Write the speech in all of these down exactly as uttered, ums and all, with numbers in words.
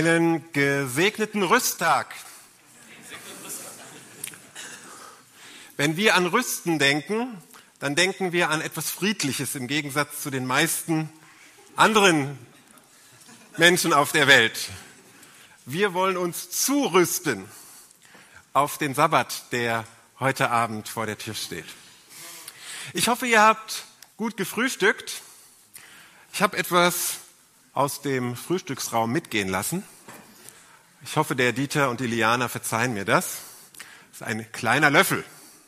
Einen gesegneten Rüsttag. Wenn wir an Rüsten denken, dann denken wir an etwas Friedliches im Gegensatz zu den meisten anderen Menschen auf der Welt. Wir wollen uns zurüsten auf den Sabbat, der heute Abend vor der Tür steht. Ich hoffe, ihr habt gut gefrühstückt. Ich habe etwas aus dem Frühstücksraum mitgehen lassen. Ich hoffe, der Dieter und die Liana verzeihen mir das. Das ist ein kleiner Löffel.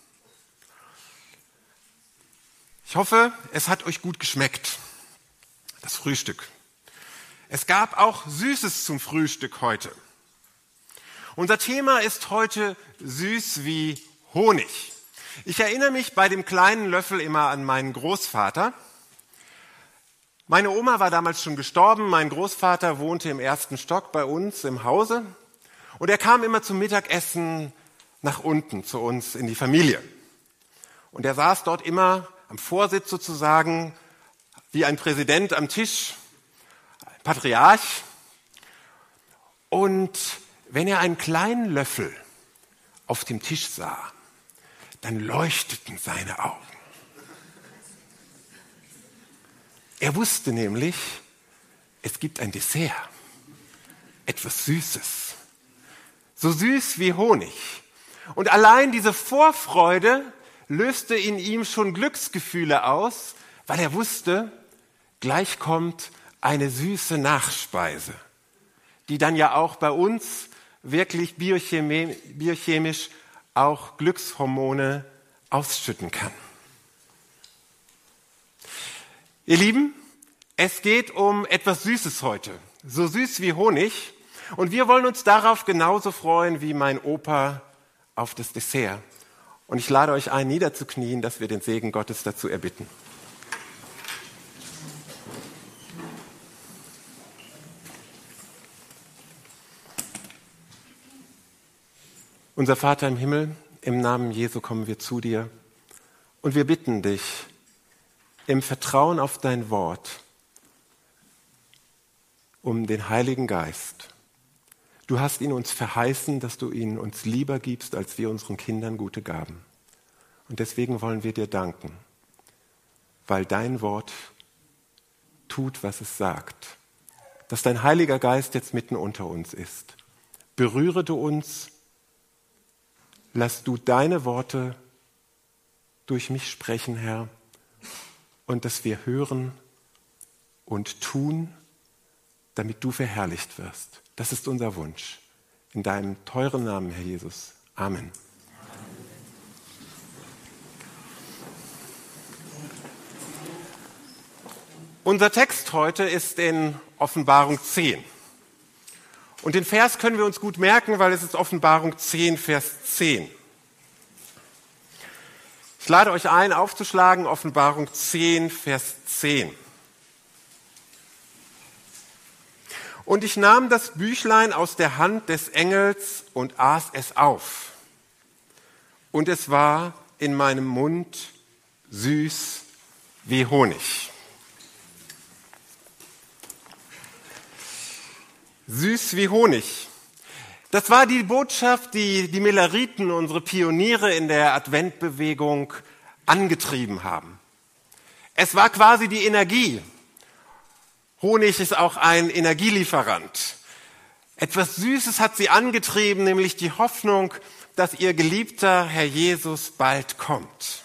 Ich hoffe, es hat euch gut geschmeckt, das Frühstück. Es gab auch Süßes zum Frühstück heute. Unser Thema ist heute süß wie Honig. Ich erinnere mich bei dem kleinen Löffel immer an meinen Großvater. Meine Oma war damals schon gestorben, mein Großvater wohnte im ersten Stock bei uns im Hause und er kam immer zum Mittagessen nach unten zu uns in die Familie. Und er saß dort immer am Vorsitz sozusagen, wie ein Präsident am Tisch, ein Patriarch. Und wenn er einen kleinen Löffel auf dem Tisch sah, dann leuchteten seine Augen. Er wusste nämlich, es gibt ein Dessert, etwas Süßes, so süß wie Honig. Und allein diese Vorfreude löste in ihm schon Glücksgefühle aus, weil er wusste, gleich kommt eine süße Nachspeise, die dann ja auch bei uns wirklich biochemi- biochemisch auch Glückshormone ausschütten kann. Ihr Lieben, es geht um etwas Süßes heute, so süß wie Honig. Und wir wollen uns darauf genauso freuen wie mein Opa auf das Dessert. Und ich lade euch ein, niederzuknien, dass wir den Segen Gottes dazu erbitten. Unser Vater im Himmel, im Namen Jesu kommen wir zu dir und wir bitten dich, im Vertrauen auf dein Wort, um den Heiligen Geist. Du hast ihn uns verheißen, dass du ihn uns lieber gibst, als wir unseren Kindern gute Gaben. Und deswegen wollen wir dir danken, weil dein Wort tut, was es sagt. Dass dein Heiliger Geist jetzt mitten unter uns ist. Berühre du uns, lass du deine Worte durch mich sprechen, Herr, und dass wir hören und tun, damit du verherrlicht wirst. Das ist unser Wunsch. In deinem teuren Namen, Herr Jesus. Amen. Unser Text heute ist in Offenbarung zehn. Und den Vers können wir uns gut merken, weil es ist Offenbarung zehn, Vers zehn. Ich lade euch ein, aufzuschlagen, Offenbarung zehn, Vers zehn. Und ich nahm das Büchlein aus der Hand des Engels und aß es auf. Und es war in meinem Mund süß wie Honig. Süß wie Honig. Das war die Botschaft, die die Milleriten, unsere Pioniere in der Adventbewegung, angetrieben haben. Es war quasi die Energie. Honig ist auch ein Energielieferant. Etwas Süßes hat sie angetrieben, nämlich die Hoffnung, dass ihr geliebter Herr Jesus bald kommt.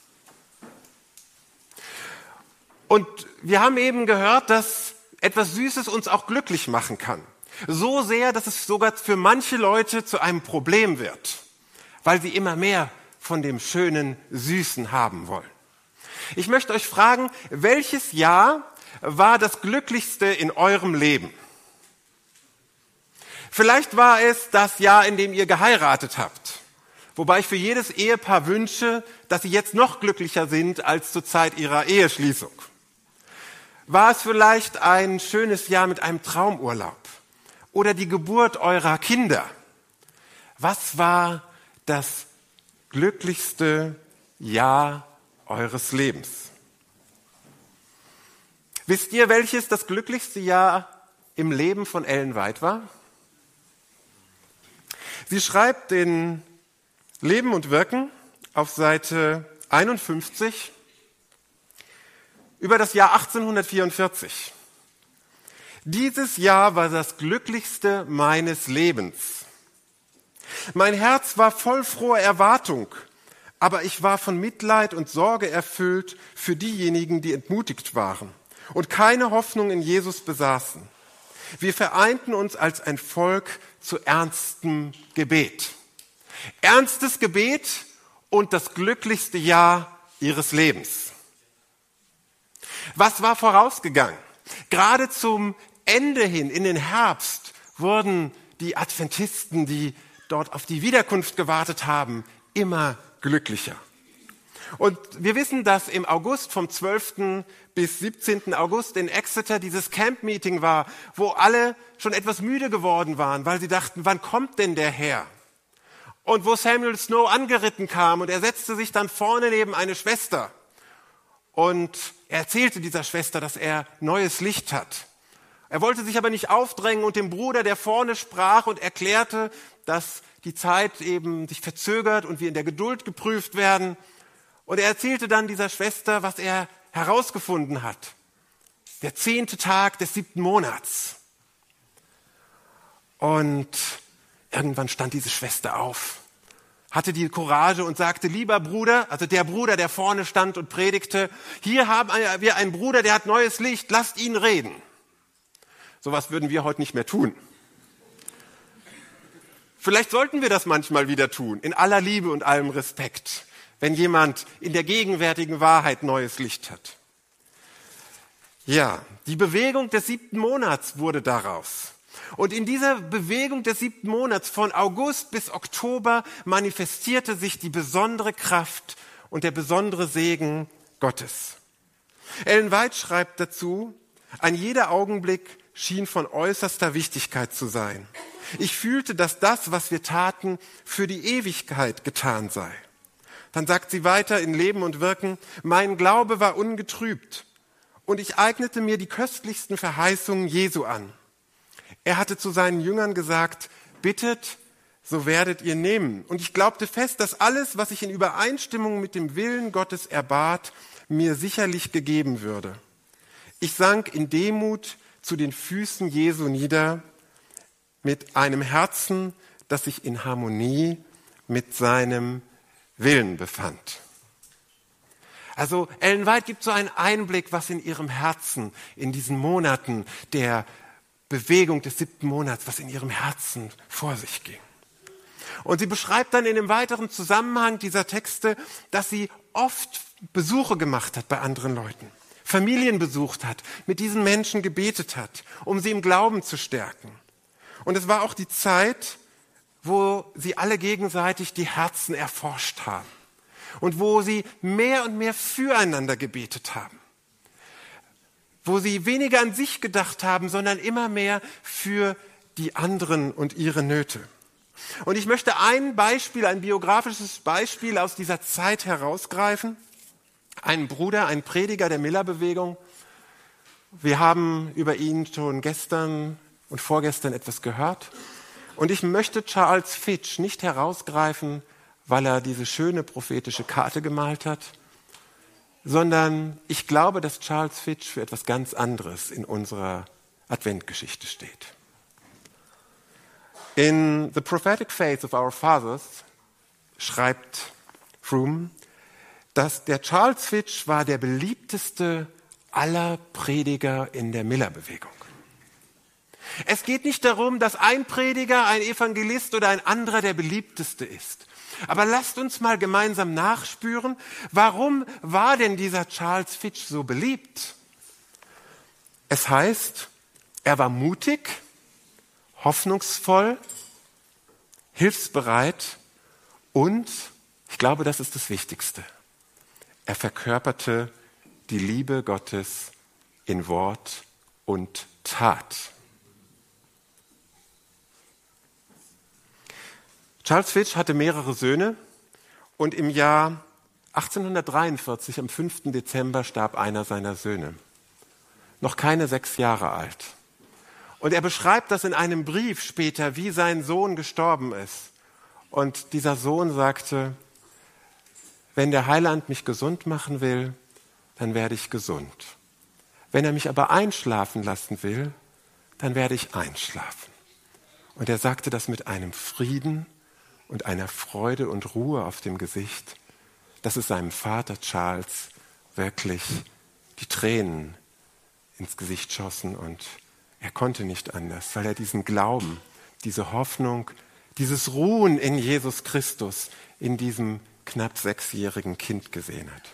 Und wir haben eben gehört, dass etwas Süßes uns auch glücklich machen kann. So sehr, dass es sogar für manche Leute zu einem Problem wird, weil sie immer mehr von dem schönen Süßen haben wollen. Ich möchte euch fragen, welches Jahr war das glücklichste in eurem Leben? Vielleicht war es das Jahr, in dem ihr geheiratet habt, wobei ich für jedes Ehepaar wünsche, dass sie jetzt noch glücklicher sind als zur Zeit ihrer Eheschließung. War es vielleicht ein schönes Jahr mit einem Traumurlaub? Oder die Geburt eurer Kinder? Was war das glücklichste Jahr eures Lebens? Wisst ihr, welches das glücklichste Jahr im Leben von Ellen White war? Sie schreibt in Leben und Wirken auf Seite einundfünfzig über das Jahr achtzehnhundertvierundvierzig. Dieses Jahr war das glücklichste meines Lebens. Mein Herz war voll froher Erwartung, aber ich war von Mitleid und Sorge erfüllt für diejenigen, die entmutigt waren und keine Hoffnung in Jesus besaßen. Wir vereinten uns als ein Volk zu ernstem Gebet. Ernstes Gebet und das glücklichste Jahr ihres Lebens. Was war vorausgegangen? Gerade zum Ende hin, in den Herbst, wurden die Adventisten, die dort auf die Wiederkunft gewartet haben, immer glücklicher. Und wir wissen, dass im August vom zwölften bis siebzehnten August in Exeter dieses Camp-Meeting war, wo alle schon etwas müde geworden waren, weil sie dachten, wann kommt denn der Herr? Und wo Samuel Snow angeritten kam und er setzte sich dann vorne neben eine Schwester und er erzählte dieser Schwester, dass er neues Licht hat. Er wollte sich aber nicht aufdrängen und dem Bruder, der vorne sprach und erklärte, dass die Zeit eben sich verzögert und wir in der Geduld geprüft werden. Und er erzählte dann dieser Schwester, was er herausgefunden hat. Der zehnte Tag des siebten Monats. Und irgendwann stand diese Schwester auf, hatte die Courage und sagte, lieber Bruder, also der Bruder, der vorne stand und predigte, hier haben wir einen Bruder, der hat neues Licht, lasst ihn reden. Sowas würden wir heute nicht mehr tun. Vielleicht sollten wir das manchmal wieder tun, in aller Liebe und allem Respekt, wenn jemand in der gegenwärtigen Wahrheit neues Licht hat. Ja, die Bewegung des siebten Monats wurde daraus. Und in dieser Bewegung des siebten Monats von August bis Oktober manifestierte sich die besondere Kraft und der besondere Segen Gottes. Ellen White schreibt dazu, ein jeder Augenblick schien von äußerster Wichtigkeit zu sein. Ich fühlte, dass das, was wir taten, für die Ewigkeit getan sei. Dann sagt sie weiter in Leben und Wirken, mein Glaube war ungetrübt und ich eignete mir die köstlichsten Verheißungen Jesu an. Er hatte zu seinen Jüngern gesagt, bittet, so werdet ihr nehmen. Und ich glaubte fest, dass alles, was ich in Übereinstimmung mit dem Willen Gottes erbat, mir sicherlich gegeben würde. Ich sank in Demut zu den Füßen Jesu nieder, mit einem Herzen, das sich in Harmonie mit seinem Willen befand. Also Ellen White gibt so einen Einblick, was in ihrem Herzen in diesen Monaten der Bewegung des siebten Monats, was in ihrem Herzen vor sich ging. Und sie beschreibt dann in dem weiteren Zusammenhang dieser Texte, dass sie oft Besuche gemacht hat bei anderen Leuten, Familien besucht hat, mit diesen Menschen gebetet hat, um sie im Glauben zu stärken. Und es war auch die Zeit, wo sie alle gegenseitig die Herzen erforscht haben und wo sie mehr und mehr füreinander gebetet haben, wo sie weniger an sich gedacht haben, sondern immer mehr für die anderen und ihre Nöte. Und ich möchte ein Beispiel, ein biografisches Beispiel aus dieser Zeit herausgreifen. Ein Bruder, ein Prediger der Miller-Bewegung. Wir haben über ihn schon gestern und vorgestern etwas gehört. Und ich möchte Charles Fitch nicht herausgreifen, weil er diese schöne prophetische Karte gemalt hat, sondern ich glaube, dass Charles Fitch für etwas ganz anderes in unserer Adventgeschichte steht. In The Prophetic Faith of Our Fathers schreibt Froome, dass der Charles Fitch war der beliebteste aller Prediger in der Miller-Bewegung. Es geht nicht darum, dass ein Prediger, ein Evangelist oder ein anderer der beliebteste ist. Aber lasst uns mal gemeinsam nachspüren, warum war denn dieser Charles Fitch so beliebt? Es heißt, er war mutig, hoffnungsvoll, hilfsbereit und, ich glaube, das ist das Wichtigste, er verkörperte die Liebe Gottes in Wort und Tat. Charles Fitch hatte mehrere Söhne und im Jahr achtzehnhundertdreiundvierzig, am fünften Dezember, starb einer seiner Söhne. Noch keine sechs Jahre alt. Und er beschreibt das in einem Brief später, wie sein Sohn gestorben ist. Und dieser Sohn sagte, wenn der Heiland mich gesund machen will, dann werde ich gesund. Wenn er mich aber einschlafen lassen will, dann werde ich einschlafen. Und er sagte das mit einem Frieden und einer Freude und Ruhe auf dem Gesicht, dass es seinem Vater Charles wirklich die Tränen ins Gesicht schossen und er konnte nicht anders, weil er diesen Glauben, diese Hoffnung, dieses Ruhen in Jesus Christus in diesem knapp sechsjährigen Kind gesehen hat.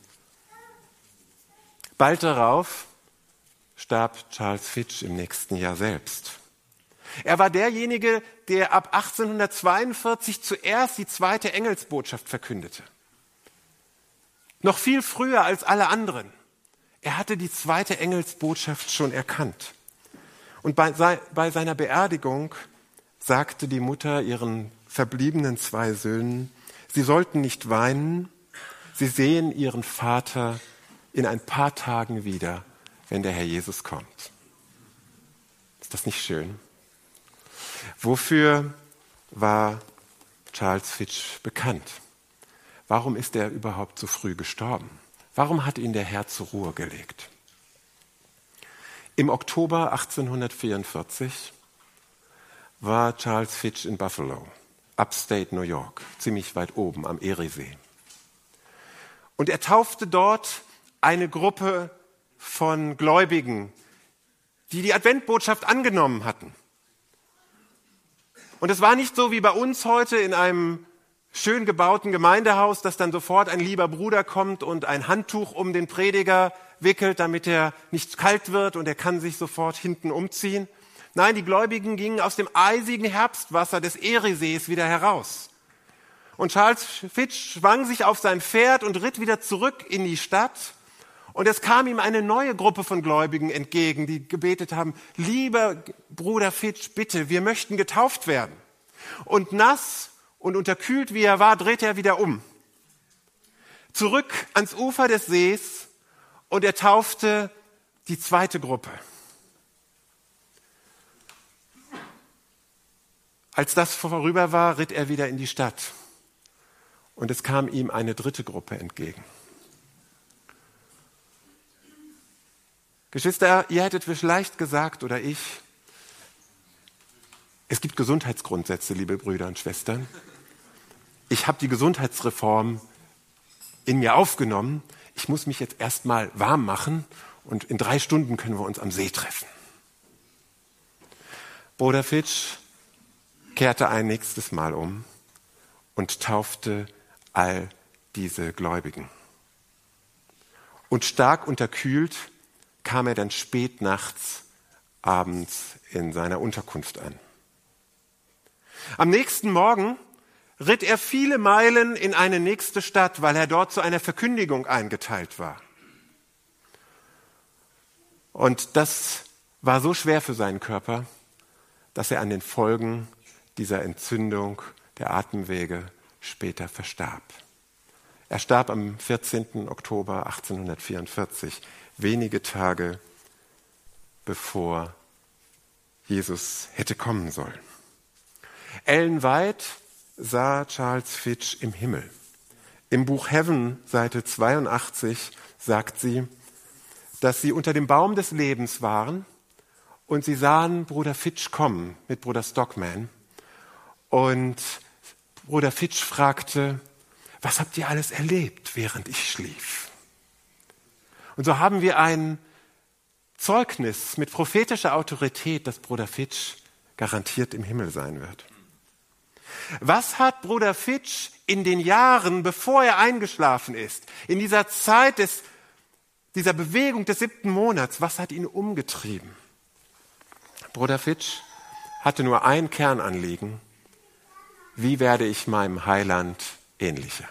Bald darauf starb Charles Fitch im nächsten Jahr selbst. Er war derjenige, der ab achtzehnhundertzweiundvierzig zuerst die zweite Engelsbotschaft verkündete. Noch viel früher als alle anderen. Er hatte die zweite Engelsbotschaft schon erkannt. Und bei, bei seiner Beerdigung sagte die Mutter ihren verbliebenen zwei Söhnen, sie sollten nicht weinen, sie sehen ihren Vater in ein paar Tagen wieder, wenn der Herr Jesus kommt. Ist das nicht schön? Wofür war Charles Fitch bekannt? Warum ist er überhaupt so früh gestorben? Warum hat ihn der Herr zur Ruhe gelegt? Im Oktober achtzehnhundertvierundvierzig war Charles Fitch in Buffalo, upstate New York, ziemlich weit oben am Eriesee. Und er taufte dort eine Gruppe von Gläubigen, die die Adventbotschaft angenommen hatten. Und es war nicht so wie bei uns heute in einem schön gebauten Gemeindehaus, dass dann sofort ein lieber Bruder kommt und ein Handtuch um den Prediger wickelt, damit er nicht kalt wird und er kann sich sofort hinten umziehen. Nein, die Gläubigen gingen aus dem eisigen Herbstwasser des Eriesees wieder heraus. Und Charles Fitch schwang sich auf sein Pferd und ritt wieder zurück in die Stadt. Und es kam ihm eine neue Gruppe von Gläubigen entgegen, die gebetet haben, lieber Bruder Fitch, bitte, wir möchten getauft werden. Und nass und unterkühlt wie er war, drehte er wieder um. Zurück ans Ufer des Sees und er taufte die zweite Gruppe. Als das vorüber war, ritt er wieder in die Stadt und es kam ihm eine dritte Gruppe entgegen. Geschwister, ihr hättet vielleicht gesagt, oder ich, es gibt Gesundheitsgrundsätze, liebe Brüder und Schwestern. Ich habe die Gesundheitsreform in mir aufgenommen. Ich muss mich jetzt erstmal warm machen und in drei Stunden können wir uns am See treffen. Bruder Fitch kehrte ein nächstes Mal um und taufte all diese Gläubigen. Und stark unterkühlt kam er dann spät nachts, abends in seiner Unterkunft an. Am nächsten Morgen ritt er viele Meilen in eine nächste Stadt, weil er dort zu einer Verkündigung eingeteilt war. Und das war so schwer für seinen Körper, dass er an den Folgen dieser Entzündung der Atemwege später verstarb. Er starb am vierzehnten Oktober achtzehnhundertvierundvierzig, wenige Tage bevor Jesus hätte kommen sollen. Ellen White sah Charles Fitch im Himmel. Im Buch Heaven, Seite zweiundachtzig, sagt sie, dass sie unter dem Baum des Lebens waren und sie sahen Bruder Fitch kommen mit Bruder Stockman. Und Bruder Fitch fragte, was habt ihr alles erlebt, während ich schlief? Und so haben wir ein Zeugnis mit prophetischer Autorität, dass Bruder Fitch garantiert im Himmel sein wird. Was hat Bruder Fitch in den Jahren, bevor er eingeschlafen ist, in dieser Zeit des, dieser Bewegung des siebten Monats, was hat ihn umgetrieben? Bruder Fitch hatte nur ein Kernanliegen: Wie werde ich meinem Heiland ähnlicher?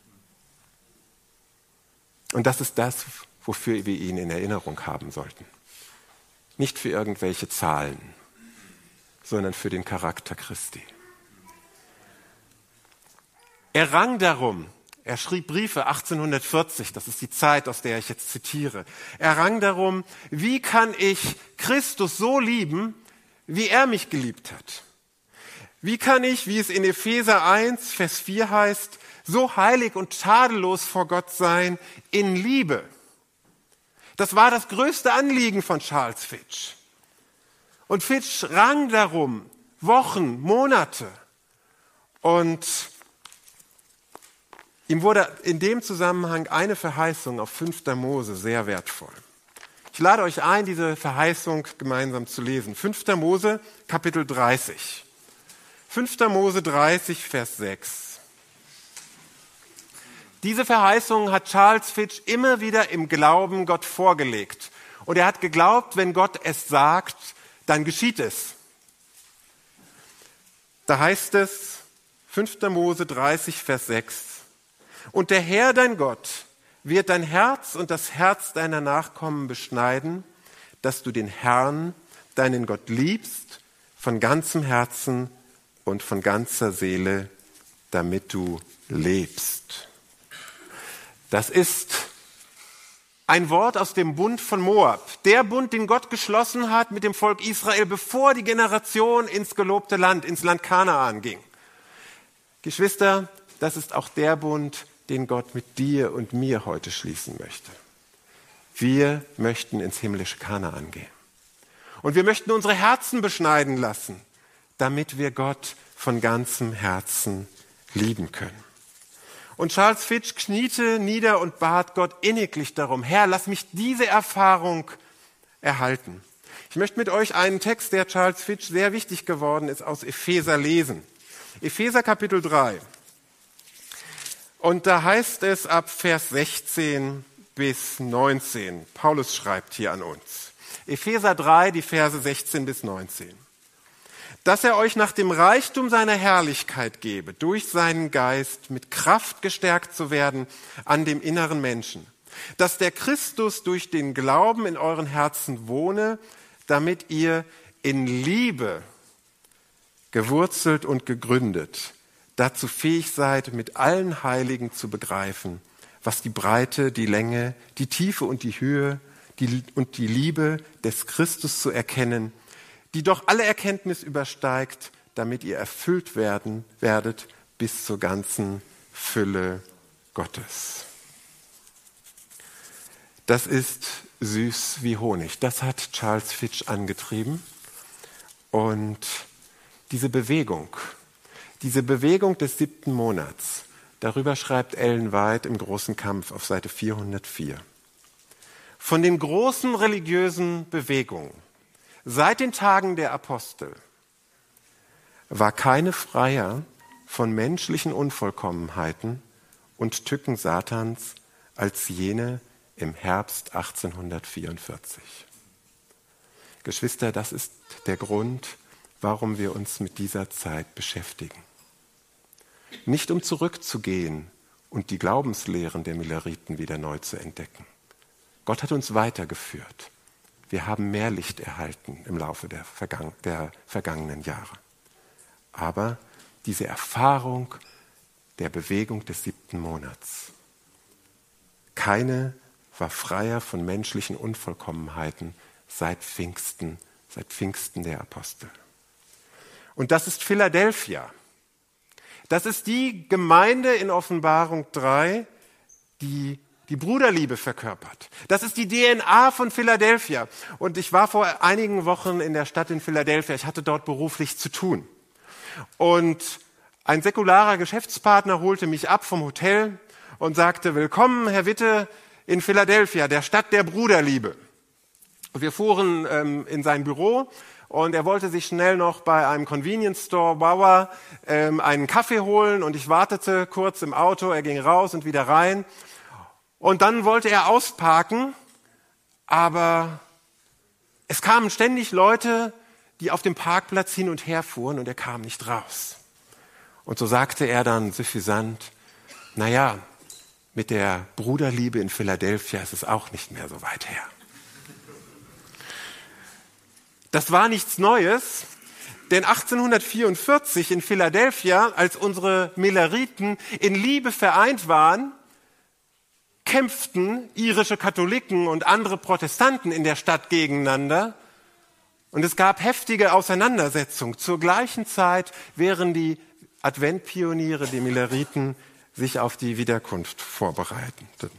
Und das ist das, wofür wir ihn in Erinnerung haben sollten. Nicht für irgendwelche Zahlen, sondern für den Charakter Christi. Er rang darum, Er schrieb Briefe achtzehnhundertvierzig, das ist die Zeit, aus der ich jetzt zitiere. Er rang darum, wie kann ich Christus so lieben, wie er mich geliebt hat? Wie kann ich, wie es in Epheser eins, Vers vier heißt, so heilig und tadellos vor Gott sein in Liebe? Das war das größte Anliegen von Charles Fitch. Und Fitch rang darum, Wochen, Monate. Und ihm wurde in dem Zusammenhang eine Verheißung auf fünfter Mose sehr wertvoll. Ich lade euch ein, diese Verheißung gemeinsam zu lesen. fünfter Mose, Kapitel dreißig. fünfter Mose dreißig, Vers sechs. Diese Verheißung hat Charles Fitch immer wieder im Glauben Gott vorgelegt. Und er hat geglaubt, wenn Gott es sagt, dann geschieht es. Da heißt es, fünfter Mose dreißig, Vers sechs. Und der Herr, dein Gott, wird dein Herz und das Herz deiner Nachkommen beschneiden, dass du den Herrn, deinen Gott, liebst, von ganzem Herzen und von ganzer Seele, damit du lebst. Das ist ein Wort aus dem Bund von Moab. Der Bund, den Gott geschlossen hat mit dem Volk Israel, bevor die Generation ins gelobte Land, ins Land Kanaan ging. Geschwister, das ist auch der Bund, den Gott mit dir und mir heute schließen möchte. Wir möchten ins himmlische Kanaan gehen. Und wir möchten unsere Herzen beschneiden lassen, damit wir Gott von ganzem Herzen lieben können. Und Charles Fitch kniete nieder und bat Gott inniglich darum, Herr, lass mich diese Erfahrung erhalten. Ich möchte mit euch einen Text, der Charles Fitch sehr wichtig geworden ist, aus Epheser lesen. Epheser Kapitel drei. Und da heißt es ab Vers sechzehn bis neunzehn. Paulus schreibt hier an uns. Epheser drei, die Verse sechzehn bis neunzehn. Dass er euch nach dem Reichtum seiner Herrlichkeit gebe, durch seinen Geist mit Kraft gestärkt zu werden an dem inneren Menschen. Dass der Christus durch den Glauben in euren Herzen wohne, damit ihr in Liebe gewurzelt und gegründet, dazu fähig seid, mit allen Heiligen zu begreifen, was die Breite, die Länge, die Tiefe und die Höhe die, und die Liebe des Christus zu erkennen, die doch alle Erkenntnis übersteigt, damit ihr erfüllt werden werdet bis zur ganzen Fülle Gottes. Das ist süß wie Honig. Das hat Charles Fitch angetrieben. Und diese Bewegung, diese Bewegung des siebten Monats, darüber schreibt Ellen White im Großen Kampf auf Seite vierhundertvier. Von den großen religiösen Bewegungen seit den Tagen der Apostel war keine freier von menschlichen Unvollkommenheiten und Tücken Satans als jene im Herbst achtzehnhundertvierundvierzig. Geschwister, das ist der Grund, warum wir uns mit dieser Zeit beschäftigen. Nicht um zurückzugehen und die Glaubenslehren der Milleriten wieder neu zu entdecken. Gott hat uns weitergeführt. Wir haben mehr Licht erhalten im Laufe der, Vergang- der vergangenen Jahre. Aber diese Erfahrung der Bewegung des siebten Monats, keine war freier von menschlichen Unvollkommenheiten seit Pfingsten, seit Pfingsten der Apostel. Und das ist Philadelphia. Das ist die Gemeinde in Offenbarung drei, die die Bruderliebe verkörpert. Das ist die D N A von Philadelphia. Und ich war vor einigen Wochen in der Stadt in Philadelphia. Ich hatte dort beruflich zu tun. Und ein säkularer Geschäftspartner holte mich ab vom Hotel und sagte, willkommen, Herr Witte, in Philadelphia, der Stadt der Bruderliebe. Wir fuhren ähm, in sein Büro und er wollte sich schnell noch bei einem Convenience Store Bauer ähm, einen Kaffee holen und ich wartete kurz im Auto, er ging raus und wieder rein. Und dann wollte er ausparken, aber es kamen ständig Leute, die auf dem Parkplatz hin und her fuhren und er kam nicht raus. Und so sagte er dann suffisant, naja, mit der Bruderliebe in Philadelphia ist es auch nicht mehr so weit her. Das war nichts Neues, Denn achtzehnhundertvierundvierzig in Philadelphia, als unsere Milleriten in Liebe vereint waren, kämpften irische Katholiken und andere Protestanten in der Stadt gegeneinander. Und es gab heftige Auseinandersetzungen. Zur gleichen Zeit, während die Adventpioniere, die Milleriten, sich auf die Wiederkunft vorbereiteten.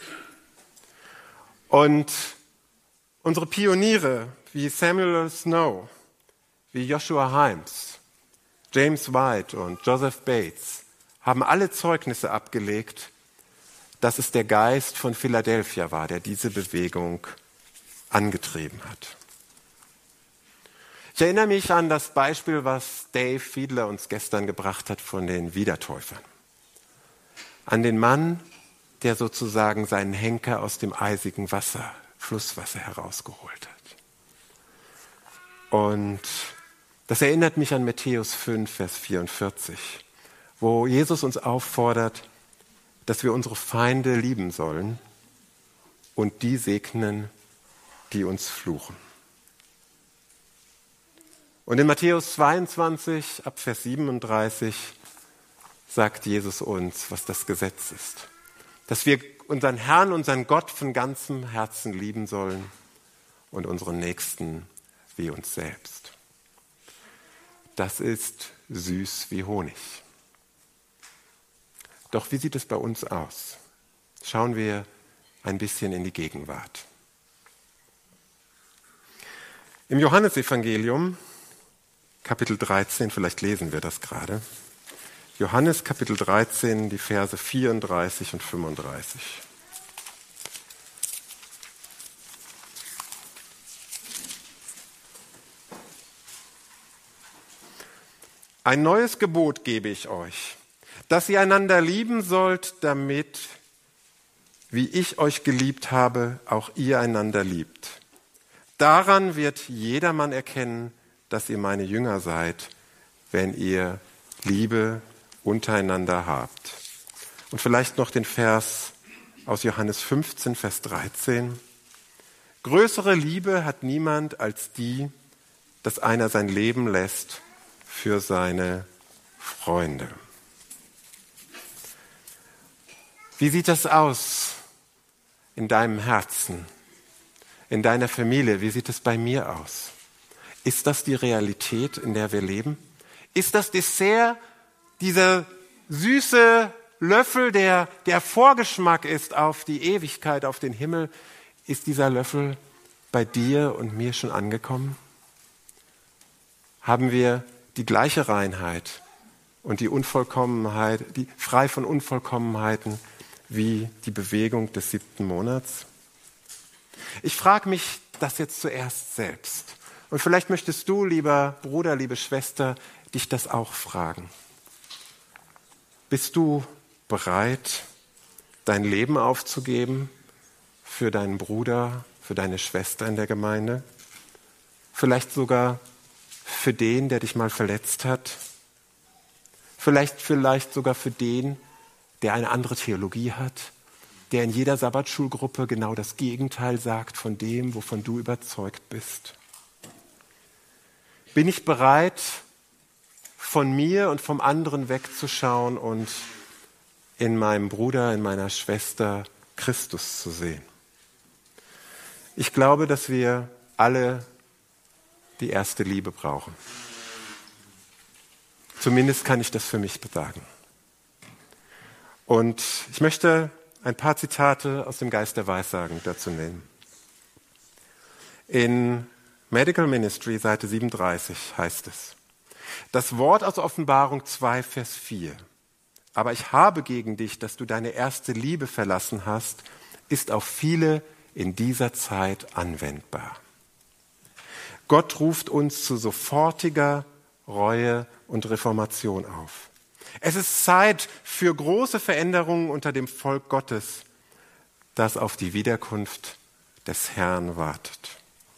Und unsere Pioniere wie Samuel Snow, wie Joshua Himes, James White und Joseph Bates haben alle Zeugnisse abgelegt, dass es der Geist von Philadelphia war, der diese Bewegung angetrieben hat. Ich erinnere mich an das Beispiel, was Dave Fiedler uns gestern gebracht hat von den Wiedertäufern. An den Mann, der sozusagen seinen Henker aus dem eisigen Wasser, Flusswasser herausgeholt hat. Und das erinnert mich an Matthäus fünf, Vers vierundvierzig, wo Jesus uns auffordert, dass wir unsere Feinde lieben sollen und die segnen, die uns fluchen. Und in Matthäus zweiundzwanzig, ab Vers siebenunddreißig, sagt Jesus uns, was das Gesetz ist. Dass wir unseren Herrn, unseren Gott von ganzem Herzen lieben sollen und unseren Nächsten wie uns selbst. Das ist süß wie Honig. Doch wie sieht es bei uns aus? Schauen wir ein bisschen in die Gegenwart. Im Johannesevangelium, Kapitel dreizehn, vielleicht lesen wir das gerade. Johannes Kapitel dreizehn, die Verse vierunddreißig und fünfunddreißig. Ein neues Gebot gebe ich euch, dass ihr einander lieben sollt, damit, wie ich euch geliebt habe, auch ihr einander liebt. Daran wird jedermann erkennen, dass ihr meine Jünger seid, wenn ihr Liebe untereinander habt. Und vielleicht noch den Vers aus Johannes fünfzehn, Vers dreizehn. Größere Liebe hat niemand als die, dass einer sein Leben lässt für seine Freunde. Wie sieht das aus in deinem Herzen, in deiner Familie? Wie sieht es bei mir aus? Ist das die Realität, in der wir leben? Ist das Dessert, dieser süße Löffel, der der Vorgeschmack ist auf die Ewigkeit, auf den Himmel, ist dieser Löffel bei dir und mir schon angekommen? Haben wir die gleiche Reinheit und die Unvollkommenheit, die frei von Unvollkommenheiten wie die Bewegung des siebten Monats? Ich frage mich das jetzt zuerst selbst. Und vielleicht möchtest du, lieber Bruder, liebe Schwester, dich das auch fragen. Bist du bereit, dein Leben aufzugeben für deinen Bruder, für deine Schwester in der Gemeinde? Vielleicht sogar für den, der dich mal verletzt hat? Vielleicht, vielleicht sogar für den, der eine andere Theologie hat, der in jeder Sabbatschulgruppe genau das Gegenteil sagt von dem, wovon du überzeugt bist. Bin ich bereit, von mir und vom anderen wegzuschauen und in meinem Bruder, in meiner Schwester Christus zu sehen? Ich glaube, dass wir alle die erste Liebe brauchen. Zumindest kann ich das für mich sagen. Und ich möchte ein paar Zitate aus dem Geist der Weissagung dazu nehmen. In Medical Ministry, Seite siebenunddreißig, heißt es: Das Wort aus Offenbarung zwei, Vers vier. Aber ich habe gegen dich, dass du deine erste Liebe verlassen hast, ist auf viele in dieser Zeit anwendbar. Gott ruft uns zu sofortiger Reue und Reformation auf. Es ist Zeit für große Veränderungen unter dem Volk Gottes, das auf die Wiederkunft des Herrn wartet.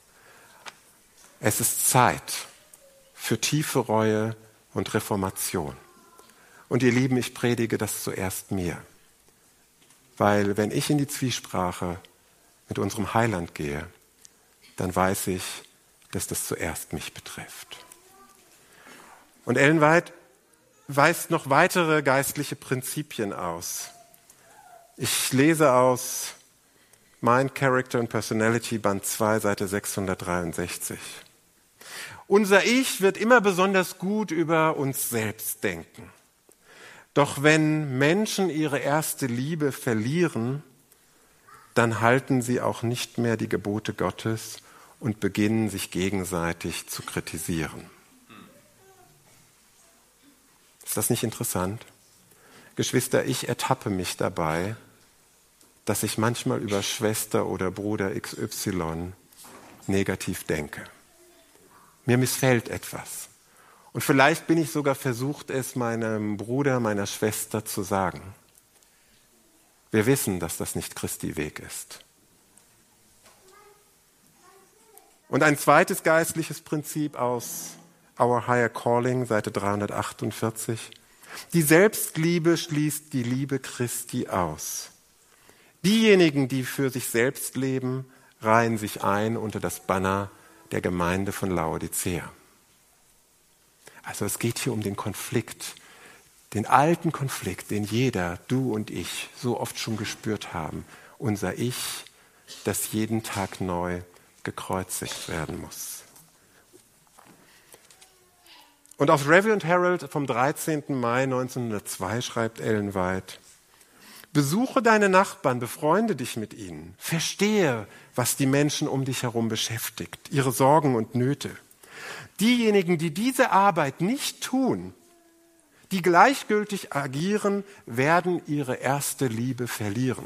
Es ist Zeit für tiefe Reue und Reformation. Und ihr Lieben, ich predige das zuerst mir. Weil wenn ich in die Zwiesprache mit unserem Heiland gehe, dann weiß ich, dass das zuerst mich betrifft. Und Ellen White weist noch weitere geistliche Prinzipien aus. Ich lese aus Mind, Character and Personality, Band zwei, Seite sechshundertdreiundsechzig. Unser Ich wird immer besonders gut über uns selbst denken. Doch wenn Menschen ihre erste Liebe verlieren, dann halten sie auch nicht mehr die Gebote Gottes und beginnen sich gegenseitig zu kritisieren. Ist das nicht interessant? Geschwister, ich ertappe mich dabei, dass ich manchmal über Schwester oder Bruder X Y negativ denke. Mir missfällt etwas. Und vielleicht bin ich sogar versucht, es meinem Bruder, meiner Schwester zu sagen. Wir wissen, dass das nicht Christi Weg ist. Und ein zweites geistliches Prinzip aus Our Higher Calling, Seite dreihundertachtundvierzig. Die Selbstliebe schließt die Liebe Christi aus. Diejenigen, die für sich selbst leben, reihen sich ein unter das Banner der Gemeinde von Laodicea. Also es geht hier um den Konflikt, den alten Konflikt, den jeder, du und ich, so oft schon gespürt haben. Unser Ich, das jeden Tag neu gekreuzigt werden muss. Und auf Review and Herald vom dreizehnten Mai neunzehnhundertzwei schreibt Ellen White: Besuche deine Nachbarn, befreunde dich mit ihnen, verstehe, was die Menschen um dich herum beschäftigt, ihre Sorgen und Nöte. Diejenigen, die diese Arbeit nicht tun, die gleichgültig agieren, werden ihre erste Liebe verlieren.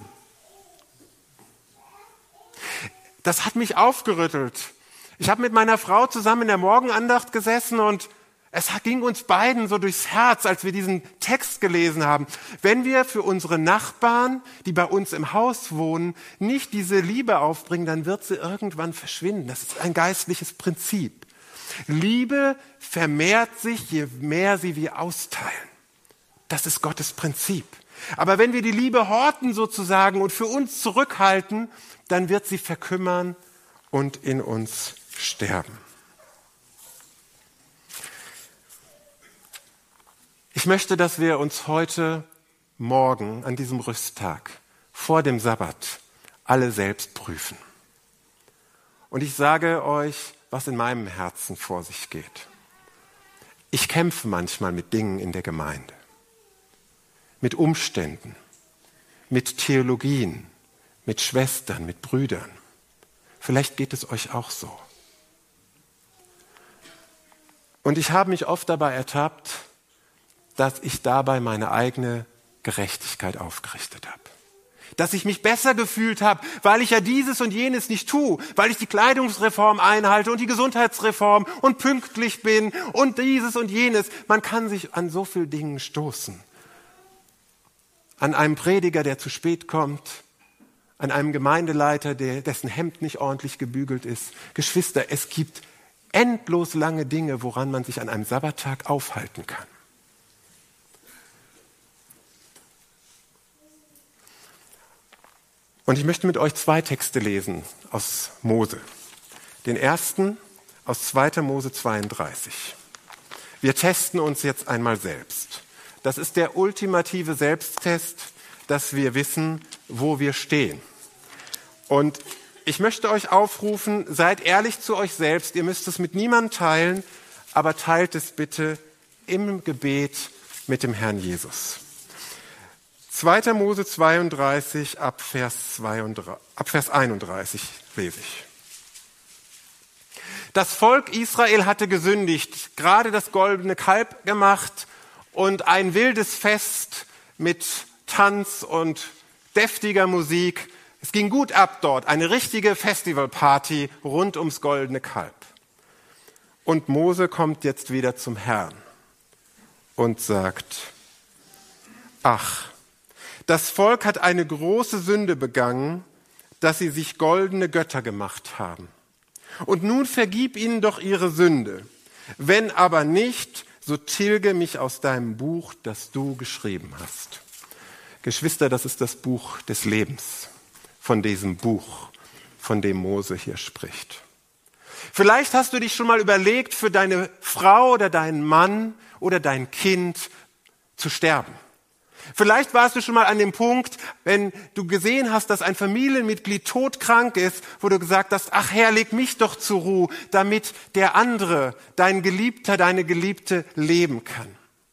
Das hat mich aufgerüttelt. Ich habe mit meiner Frau zusammen in der Morgenandacht gesessen und es ging uns beiden so durchs Herz, als wir diesen Text gelesen haben. Wenn wir für unsere Nachbarn, die bei uns im Haus wohnen, nicht diese Liebe aufbringen, dann wird sie irgendwann verschwinden. Das ist ein geistliches Prinzip. Liebe vermehrt sich, je mehr sie wir austeilen. Das ist Gottes Prinzip. Aber wenn wir die Liebe horten sozusagen und für uns zurückhalten, dann wird sie verkümmern und in uns sterben. Ich möchte, dass wir uns heute Morgen an diesem Rüsttag vor dem Sabbat alle selbst prüfen. Und ich sage euch, was in meinem Herzen vor sich geht. Ich kämpfe manchmal mit Dingen in der Gemeinde, mit Umständen, mit Theologien, mit Schwestern, mit Brüdern. Vielleicht geht es euch auch so. Und ich habe mich oft dabei ertappt, dass ich dabei meine eigene Gerechtigkeit aufgerichtet habe. Dass ich mich besser gefühlt habe, weil ich ja dieses und jenes nicht tue, weil ich die Kleidungsreform einhalte und die Gesundheitsreform und pünktlich bin und dieses und jenes. Man kann sich an so vielen Dingen stoßen. An einem Prediger, der zu spät kommt, an einem Gemeindeleiter, der, dessen Hemd nicht ordentlich gebügelt ist. Geschwister, es gibt endlos lange Dinge, woran man sich an einem Sabbattag aufhalten kann. Und ich möchte mit euch zwei Texte lesen aus Mose. Den ersten aus zweiter Mose zweiunddreißig. Wir testen uns jetzt einmal selbst. Das ist der ultimative Selbsttest, dass wir wissen, wo wir stehen. Und ich möchte euch aufrufen, seid ehrlich zu euch selbst. Ihr müsst es mit niemandem teilen, aber teilt es bitte im Gebet mit dem Herrn Jesus. zweiter Mose zweiunddreißig, ab Vers, zweiunddreißig, ab Vers einunddreißig lese ich. Das Volk Israel hatte gesündigt, gerade das goldene Kalb gemacht und ein wildes Fest mit Tanz und deftiger Musik. Es ging gut ab dort, eine richtige Festivalparty rund ums goldene Kalb. Und Mose kommt jetzt wieder zum Herrn und sagt: Ach, das Volk hat eine große Sünde begangen, dass sie sich goldene Götter gemacht haben. Und nun vergib ihnen doch ihre Sünde. Wenn aber nicht, so tilge mich aus deinem Buch, das du geschrieben hast. Geschwister, das ist das Buch des Lebens, von diesem Buch, von dem Mose hier spricht. Vielleicht hast du dich schon mal überlegt, für deine Frau oder deinen Mann oder dein Kind zu sterben. Vielleicht warst du schon mal an dem Punkt, wenn du gesehen hast, dass ein Familienmitglied todkrank ist, wo du gesagt hast, ach Herr, leg mich doch zur Ruhe, damit der andere, dein Geliebter, deine Geliebte leben kann.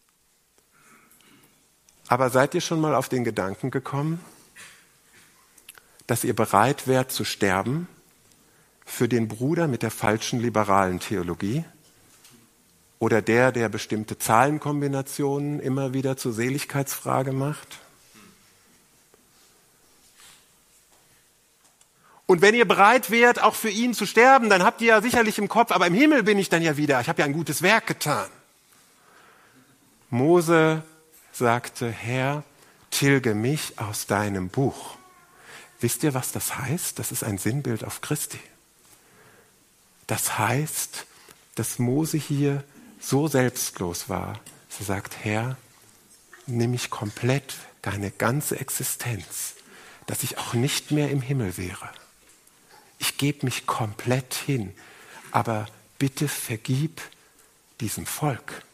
Aber seid ihr schon mal auf den Gedanken gekommen, dass ihr bereit wärt zu sterben für den Bruder mit der falschen liberalen Theologie? Oder der, der bestimmte Zahlenkombinationen immer wieder zur Seligkeitsfrage macht? Und wenn ihr bereit wärt, auch für ihn zu sterben, dann habt ihr ja sicherlich im Kopf, aber im Himmel bin ich dann ja wieder. Ich habe ja ein gutes Werk getan. Mose sagte, Herr, tilge mich aus deinem Buch. Wisst ihr, was das heißt? Das ist ein Sinnbild auf Christi. Das heißt, dass Mose hier so selbstlos war, dass er sagt, Herr, nimm mich komplett, deine ganze Existenz, dass ich auch nicht mehr im Himmel wäre. Ich gebe mich komplett hin, aber bitte vergib diesem Volk.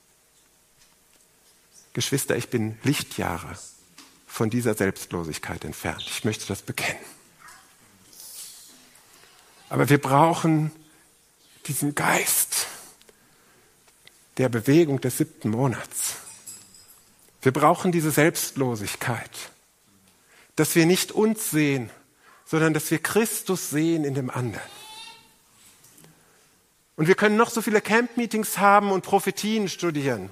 Geschwister, ich bin Lichtjahre von dieser Selbstlosigkeit entfernt. Ich möchte das bekennen. Aber wir brauchen diesen Geist der Bewegung des siebten Monats. Wir brauchen diese Selbstlosigkeit, dass wir nicht uns sehen, sondern dass wir Christus sehen in dem anderen. Und wir können noch so viele Camp-Meetings haben und Prophetien studieren.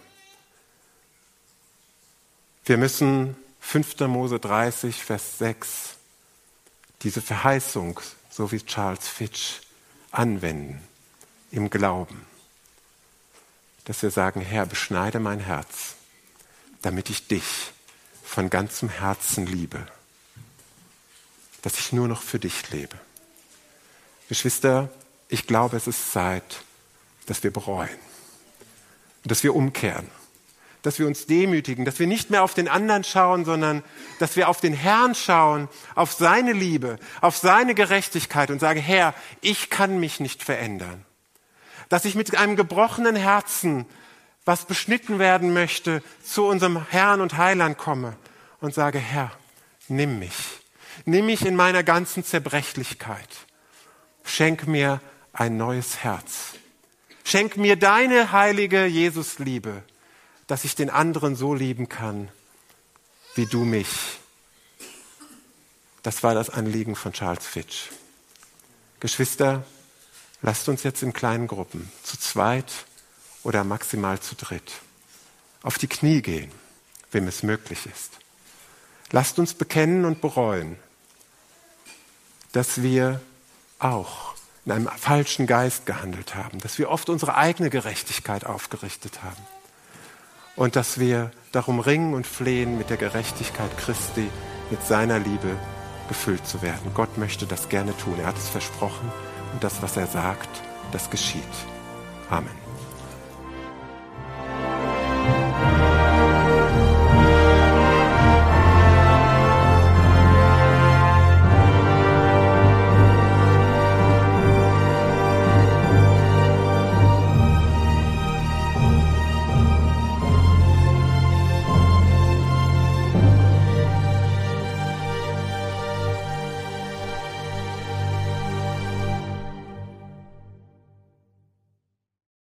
Wir müssen fünfter Mose dreißig, Vers sechs, diese Verheißung, so wie Charles Fitch, anwenden im Glauben. Dass wir sagen, Herr, beschneide mein Herz, damit ich dich von ganzem Herzen liebe. Dass ich nur noch für dich lebe. Geschwister, ich glaube, es ist Zeit, dass wir bereuen. Und dass wir umkehren. Dass wir uns demütigen. Dass wir nicht mehr auf den anderen schauen, sondern dass wir auf den Herrn schauen, auf seine Liebe, auf seine Gerechtigkeit und sagen, Herr, ich kann mich nicht verändern. Dass ich mit einem gebrochenen Herzen, was beschnitten werden möchte, zu unserem Herrn und Heiland komme und sage, Herr, nimm mich. Nimm mich in meiner ganzen Zerbrechlichkeit. Schenk mir ein neues Herz. Schenk mir deine heilige Jesusliebe, dass ich den anderen so lieben kann, wie du mich. Das war das Anliegen von Charles Fitch. Geschwister, lasst uns jetzt in kleinen Gruppen, zu zweit oder maximal zu dritt, auf die Knie gehen, wem es möglich ist. Lasst uns bekennen und bereuen, dass wir auch in einem falschen Geist gehandelt haben, dass wir oft unsere eigene Gerechtigkeit aufgerichtet haben und dass wir darum ringen und flehen, mit der Gerechtigkeit Christi, mit seiner Liebe gefüllt zu werden. Gott möchte das gerne tun. Er hat es versprochen und das, was er sagt, das geschieht. Amen.